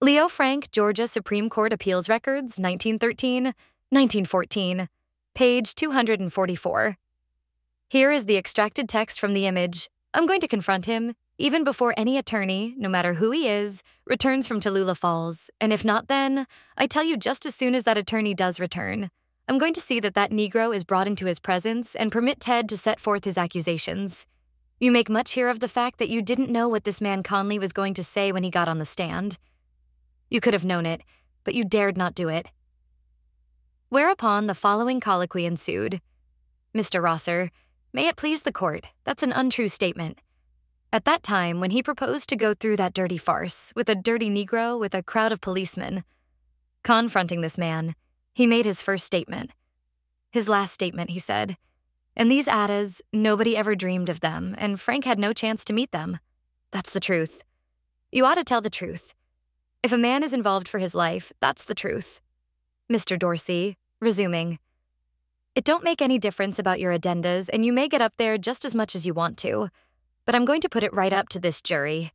Leo Frank, Georgia Supreme Court Appeals Records, 1913, 1914, page 244. Here is the extracted text from the image. I'm going to confront him, even before any attorney, no matter who he is, returns from Tallulah Falls. And if not then, I tell you just as soon as that attorney does return, I'm going to see that that Negro is brought into his presence and permit Ted to set forth his accusations. You make much here of the fact that you didn't know what this man Conley was going to say when he got on the stand. You could have known it, but you dared not do it. Whereupon the following colloquy ensued. Mr. Rosser, may it please the court, that's an untrue statement. At that time, when he proposed to go through that dirty farce, with a dirty Negro with a crowd of policemen, confronting this man, he made his first statement. His last statement, he said. And these Adas, nobody ever dreamed of them, and Frank had no chance to meet them. That's the truth. You ought to tell the truth. If a man is involved for his life, that's the truth. Mr. Dorsey, resuming. It don't make any difference about your addendas, and you may get up there just as much as you want to, but I'm going to put it right up to this jury.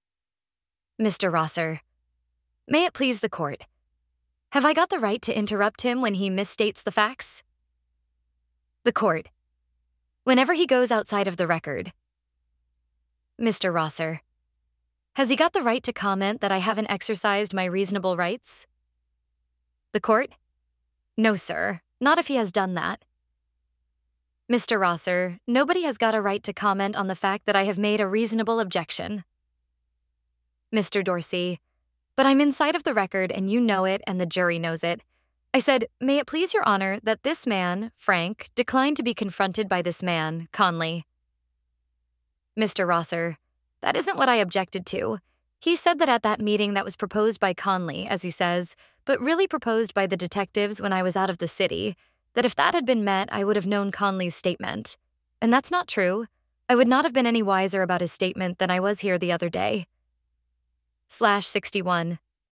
Mr. Rosser, may it please the court. Have I got the right to interrupt him when he misstates the facts? The court. Whenever he goes outside of the record. Mr. Rosser, has he got the right to comment that I haven't exercised my reasonable rights? The court? No, sir, not if he has done that. Mr. Rosser, nobody has got a right to comment on the fact that I have made a reasonable objection. Mr. Dorsey, but I'm inside of the record and you know it and the jury knows it. I said, may it please your honor that this man, Frank, declined to be confronted by this man, Conley. Mr. Rosser, that isn't what I objected to. He said that at that meeting that was proposed by Conley, as he says, but really proposed by the detectives when I was out of the city, that if that had been met, I would have known Conley's statement. And that's not true. I would not have been any wiser about his statement than I was here the other day. /61.